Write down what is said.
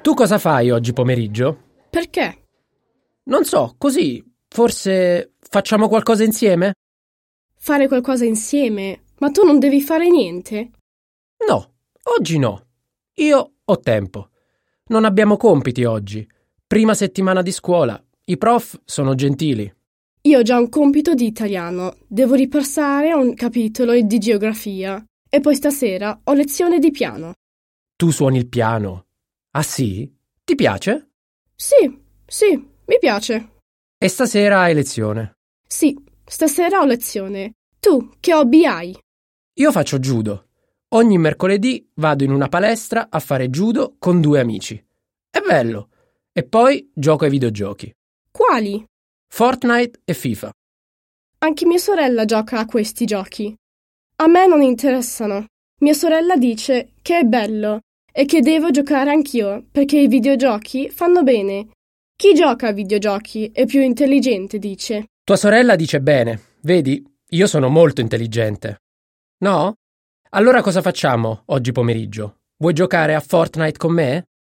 Tu cosa fai oggi pomeriggio? Perché? Non so, così, forse facciamo qualcosa insieme? Fare qualcosa insieme? Ma tu non devi fare niente? No, oggi no. Io ho tempo. Non abbiamo compiti oggi. Prima settimana di scuola. I prof sono gentili. Io ho già un compito di italiano. Devo ripassare un capitolo di geografia. E poi stasera ho lezione di piano. Tu suoni il piano. Ah sì? Ti piace? Sì, mi piace. E stasera hai lezione. Sì, stasera ho lezione. Tu, che hobby hai? Io faccio judo. Ogni mercoledì vado in una palestra a fare judo con 2 amici. È bello. E poi gioco ai videogiochi. Quali? Fortnite e FIFA. Anche mia sorella gioca a questi giochi. A me non interessano. Mia sorella dice che è bello e che devo giocare anch'io perché i videogiochi fanno bene. Chi gioca a videogiochi è più intelligente, dice. Tua sorella dice bene. Vedi, io sono molto intelligente. No? Allora cosa facciamo oggi pomeriggio? Vuoi giocare a Fortnite con me?